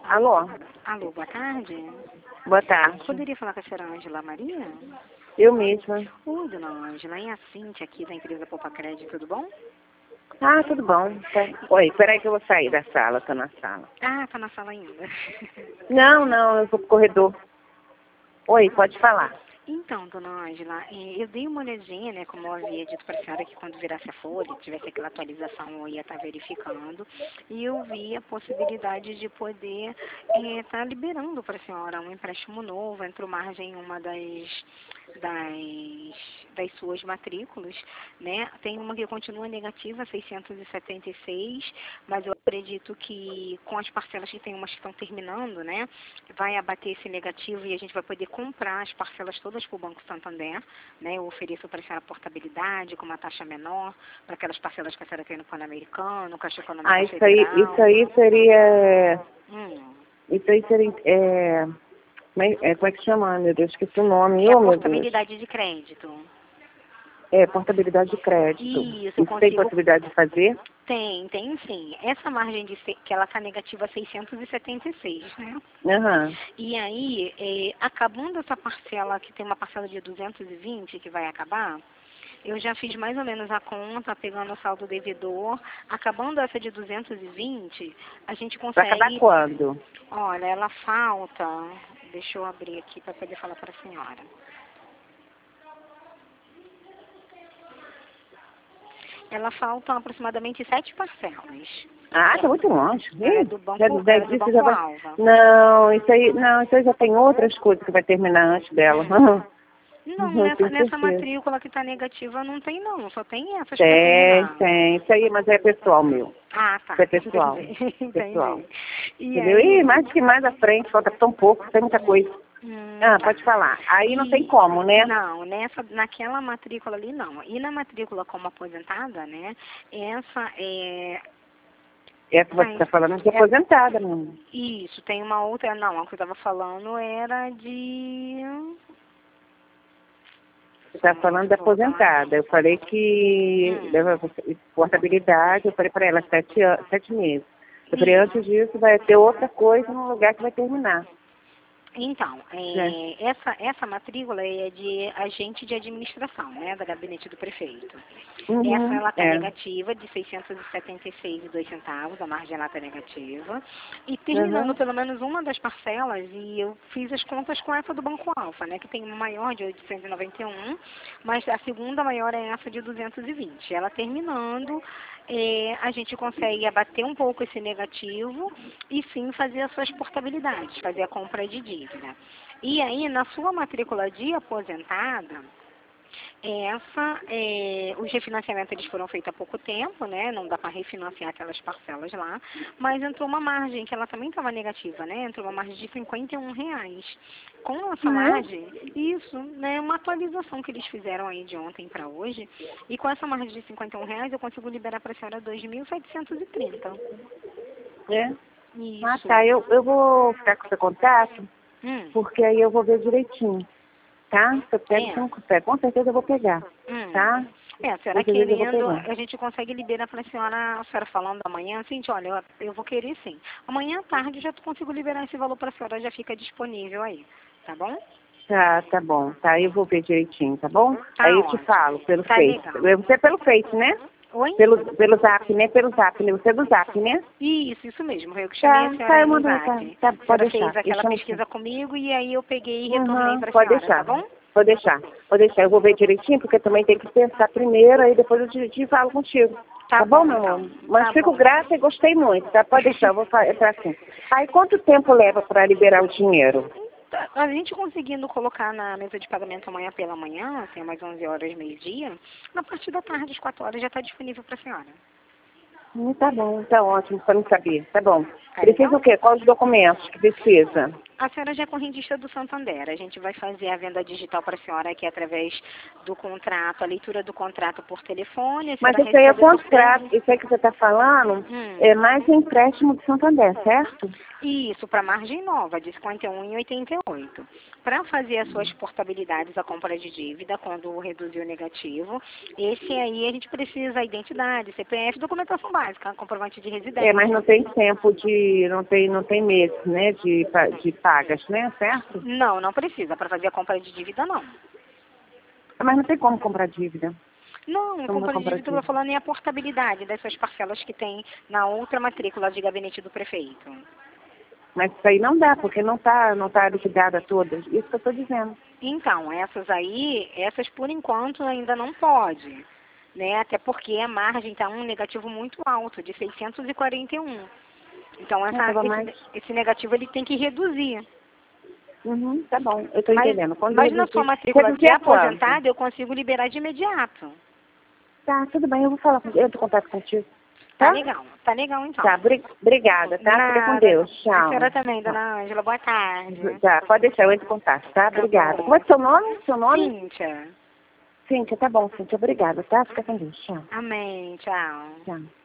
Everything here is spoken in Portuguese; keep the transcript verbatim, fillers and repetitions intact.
Alô? Alô, boa tarde. Boa tarde. Poderia falar com a senhora Ângela Maria? Eu mesma. Oi, dona Ângela, é a Cíntia aqui da empresa Poupa Crédito, tudo bom? Ah, tudo bom. Tá. Oi, peraí que eu vou sair da sala, tô na sala. Ah, tá na sala ainda. Não, não, eu vou pro corredor. Oi, pode falar. Então, dona Ângela, eh, eu dei uma olhadinha, né, como eu havia dito para a senhora, que quando virasse a folha, tivesse aquela atualização, eu ia estar verificando, e eu vi a possibilidade de poder estar liberando para a senhora um empréstimo novo, entre margem em uma das, das, das suas matrículas, né, tem uma que continua negativa, seiscentos e setenta e seis, mas eu acredito que com as parcelas que tem umas que estão terminando, né, vai abater esse negativo e a gente vai poder comprar as parcelas todas para o Banco Santander, né? Eu ofereço para a senhora portabilidade com uma taxa menor, para aquelas parcelas que a senhora tem no Pan-Americano, Caixa Econômica Ah, isso aí, Federal. isso aí seria... Hum. Isso aí seria... É, como é, é, como é que chama, meu Deus? Esqueci o nome. É a Oh, meu Deus. portabilidade de crédito. É, portabilidade de crédito. Isso, eu Isso tem consigo... possibilidade de fazer? Tem, tem sim. Essa margem de se- que ela está negativa seiscentos e setenta e seis, né? Aham. E aí, é, acabando essa parcela, que tem uma parcela de duzentos e vinte que vai acabar, eu já fiz mais ou menos a conta, pegando o saldo devedor. Acabando essa de duzentos e vinte, a gente Vai acabar consegue... quando? Olha, ela falta... Deixa eu abrir aqui para poder falar para a senhora. Ela faltam aproximadamente sete parcelas. Ah, tá muito longe. Ela é Ih, do já, Banco, já, ela é do isso já banco vai... Alva. Não, isso aí, não, isso aí já tem outras coisas que vai terminar antes dela. Hum. Não, Eu nessa, tenho nessa certeza. matrícula que está negativa não tem não, só tem essas para Tem, terminar. tem. Isso aí, mas é pessoal meu. Ah, Isso é tá. pessoal. Entendi. Pessoal. Entendi. E Entendeu? E aí... mais que mais à frente, falta tão pouco, tem muita coisa. Hum, Ah, tá. pode falar. Aí não tem E, como, né? não, nessa, naquela matrícula ali não. E na matrícula como aposentada, né, essa é... Essa você Ai, está falando de é aposentada, menina. isso, tem uma outra, não, a que eu estava falando era de... Você está falando de aposentada. Eu falei que Hum. leva portabilidade, eu falei para ela sete, an- sete meses. Eu falei, Isso. antes disso vai ter outra coisa no lugar que vai terminar. Então, Né? é, essa, essa matrícula é de agente de administração, né, da gabinete do prefeito. Essa Uhum, ela está é. negativa, de seiscentos e setenta e seis e dois centavos, a margem ela está negativa. E terminando Uhum. pelo menos uma das parcelas, e eu fiz as contas com essa do Banco Alfa, né, que tem uma maior de oitocentos e noventa e um, mas a segunda maior é essa de duzentos e vinte. Ela terminando, é, a gente consegue abater um pouco esse negativo e sim fazer as suas portabilidades, fazer a compra de dívida. E aí, na sua matrícula de aposentada, essa, é, os refinanciamentos eles foram feitos há pouco tempo, né? Não dá para refinanciar aquelas parcelas lá, mas entrou uma margem, que ela também estava negativa, né? Entrou uma margem de cinquenta e um reais. Com essa Ah, é? margem, isso, né? Uma atualização que eles fizeram aí de ontem para hoje, e com essa margem de cinquenta e um reais eu consigo liberar para a senhora dois mil setecentos e trinta. É. Isso. Ah, tá. Eu, eu vou ficar com seu contato, Hum. porque aí eu vou ver direitinho. Tá? Se eu pego, É. se eu não pego, com certeza eu vou pegar. Hum. Tá? É, a senhora Com certeza eu vou querendo, pegar. a gente consegue liberar para a senhora, a senhora falando amanhã, assim, olha, eu, eu vou querer sim. Amanhã à tarde eu já consigo liberar esse valor para a senhora, já fica disponível aí, tá bom? Tá, tá bom. Tá, eu vou ver direitinho, tá bom? Tá Aí eu te ótimo. falo, pelo Tá Face. legal. Você é pelo Face, né? Oi? Pelo, pelo Zap, né? Pelo Zap, né? Você é do Zap, né? Isso, isso mesmo. Eu que chamei a Tá, senhora tá, aí eu no mando, tá, Zap. tá, A pode senhora deixar. fez Eu aquela chamo. pesquisa comigo e aí eu peguei e retornei Uhum, para a pode senhora, tá deixar. bom? Pode deixar. Pode deixar. Eu vou ver direitinho, porque também tem que pensar primeiro, aí depois eu te, te falo contigo. Tá Tá, bom, bom, meu então. amor? Mas Tá fico bom. grata e gostei muito, tá? Pode deixar, eu vou fazer assim. Aí quanto tempo leva para liberar o dinheiro? Tá, a gente conseguindo colocar na mesa de pagamento amanhã pela manhã, até mais onze horas, meio-dia, na parte da tarde, às quatro horas, já está disponível para a senhora. Hum, tá bom, tá ótimo, para não saber. Tá bom. Tá Precisa legal? o quê? Quais os documentos que precisa? A senhora já é correntista do Santander. A gente vai fazer a venda digital para a senhora aqui através do contrato, a leitura do contrato por telefone. A Mas senhora isso aí é recebe por contrato, isso aí que você está falando Hum. é mais empréstimo do Santander, certo? Isso, para margem nova, de cinquenta e um e oitenta e oito. Para fazer as suas portabilidades, a compra de dívida, quando reduzir o negativo, esse aí a gente precisa a identidade, C P F, documentação básica, comprovante de residência. É, mas não tem tempo de, não tem, não tem meses, né, de, pa- de pagas, né, certo? Não, não precisa. Para fazer a compra de dívida, não. Mas não tem como comprar dívida. Não, Como compra de comprar dívida, eu estou falando em a portabilidade dessas parcelas que tem na outra matrícula de gabinete do prefeito. Mas isso aí não dá, porque não está não tá liquidada todas. Isso que eu estou dizendo. Então, essas aí, essas por enquanto ainda não pode, né? Até porque a margem está um negativo muito alto, de seiscentos e quarenta e um. Então, Não, tava essa, mais. esse, esse negativo ele tem que reduzir. Uhum, tá bom, eu estou Mas, entendendo. Quando mas na reduzir- sua matrícula de reduzir é quanto? aposentado, eu consigo liberar de imediato. Tá, tudo bem, eu vou falar, com- eu tô em contato contigo. Tá Tá? legal, tá legal então. Tá, bri- obrigada, tá? Fica com Nada. Deus. A Tchau. senhora também, Tchau. dona Ângela. Boa tarde. Tá, pode deixar, eu entro em contato, tá? Tá Obrigada. bom. Como é que é seu nome? Seu nome? Cíntia. Cíntia, tá bom, Cíntia, obrigada, tá? Fica com Deus. Tchau. Amém. Tchau. Tchau.